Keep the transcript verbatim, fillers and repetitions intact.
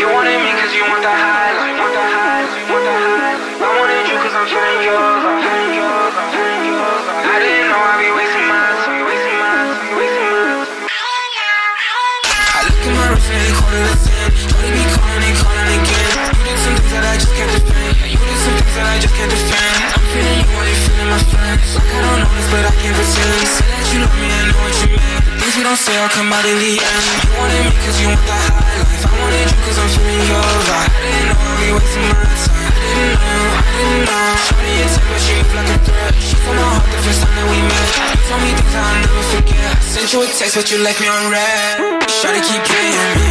You wanted me cause you want the high life, want the high life, want the high life. I wanted you cause I'm feeling yours, I'm feeling yours, I'm feeling yours. I didn't know I'd be wasting my time, wasting my time, wasting my time. I look at my wrist and they call it a sin. Shorty be calling and calling again. You did some things that I just can't defend. You did some things that I just can't defend. I'm feeling you while you're feeling my friends. Like I don't know this but I can't pretend. Say that you love me, I know what you meant. The things we don't say all come out in the end. You wanted me cause you want the high life. I wanted you cause I'm feeling yours. I didn't know I'd be wasting my time. I didn't know, I didn't know. Shorty a ten but she moved like a threat. She told my heart the first time that we met. You told me things I'll never forget. I sent you a text but you left me on red. Shawty keep playing me.